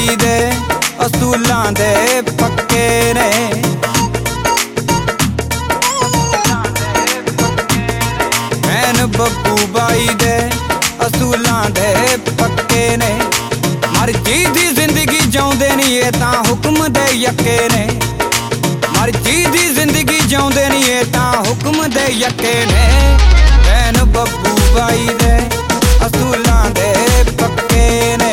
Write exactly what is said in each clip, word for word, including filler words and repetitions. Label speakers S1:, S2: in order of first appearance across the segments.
S1: By दे असूलां दे पक्के ने। मैन बब्बू बाई दे असूलां दे पक्के ने। मर्जी दी जिंदगी जिउंदे नी ये तां हुक्म दे यक्के ने। मर्जी दी जिंदगी जिउंदे नी ये तां हुक्म दे यक्के ने। मैन बब्बू बाई दे असूलां दे पक्के ने।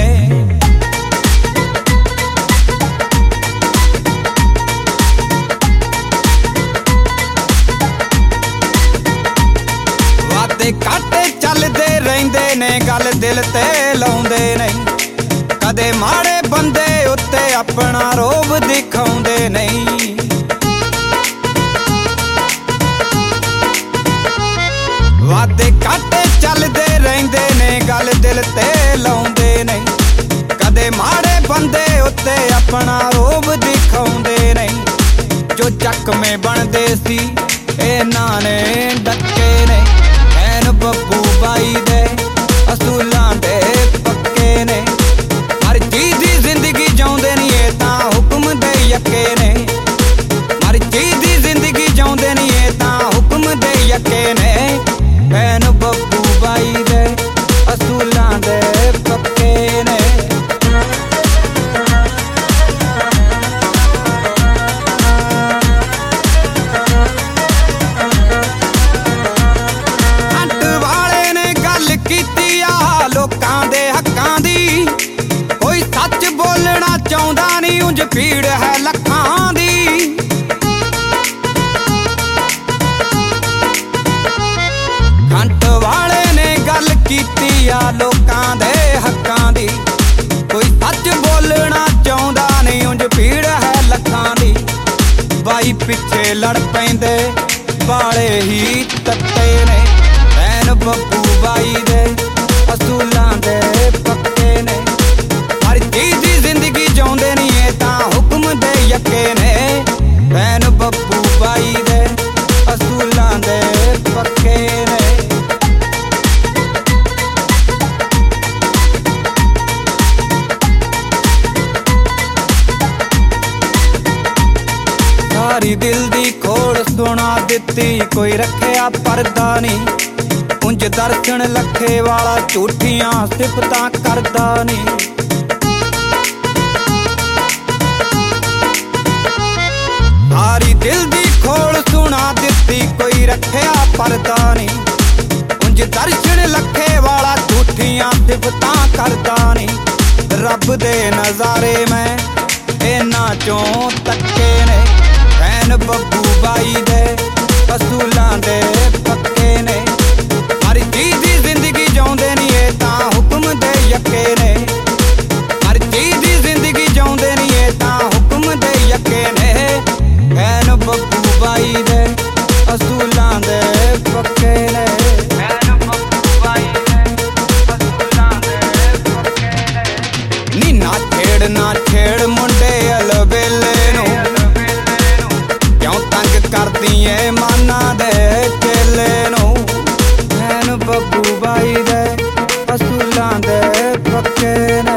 S1: वादे काटे चलदे रहिंदे ने गल दिल ते लाउंदे नहीं। कदे माड़े बंदे उत्ते अपना रोब दिखाउंदे नहीं। वादे काटे चलदे रहिंदे ने गल दिल ते लाउंदे नहीं। कदे माड़े बंदे उत्ते अपना रोब दिखाउंदे नहीं। जो चकमे बनदे सी इन्हां ने डके ने। मैन बब्बू बाई दे असूलां दे पक्के ने। मर्जी दी जिंदगी जिउंदे नी ये तां हुक्म दे यक्के ने। मर्जी दी जिंदगी जिउंदे नी ये तां हुक्म दे यक्के ने। मैन बब्बू बाई दे असूलां दे पक्के ने। हंट वाले ने गल कीती आ लोकां दे हक्कां दी। कोई सच बोलना चाहुंदा नहीं उंज भीड़ है लखां दी। हंट वाले ने गल कीती आ लोकां दे हक्कां दी। कोई सच बोलना चाहुंदा नहीं उंज भीड़ है लखां दी। बाई पिछे लड़ पैंदे बाले ही तत्ते ने। मैन बब्बू बाई दे असूलां दे पक्के ने। मर्जी दी जिंदगी जिउंदे नी ये तां हुक्म दे यक्के ने। मैन बब्बू बाई दे असूलां दे पक्के ने। सारी दिल दी खोड़ सुना दित्ती कोई रखिया परदा नहीं। उंज दर्शन लखे वाला झूठियां सिफतां करदा नहीं। सारी दिल दी खोड़ सुना दित्ती कोई रखिया परदा नहीं। उंज दर्शन लखे वाला झूठियां सिफतां करदा नहीं। रब दे नज़ारे मैं इन्हां चों तक्के ने। मैन बब्बू बाई दे असूलां दे पक्के ने। मर्जी दी जिंदगी जिउंदे नी ये तां हुक्म दे यक्के ने। मर्जी दी जिंदगी जिउंदे नी ये तां हुक्म दे यक्के ने। मैन बब्बू बाई दे असूलां दे पक्के ने। मैन बब्बू बाई दे असूलां दे पक्के ने। नी ना छेड़ ना छेड़ मुंडे अलबेले नूं। क्यों तंग करदी ऐ माना दे चेले नूं। मैन बब्बू बाई दे असूलां दे पक्के ने।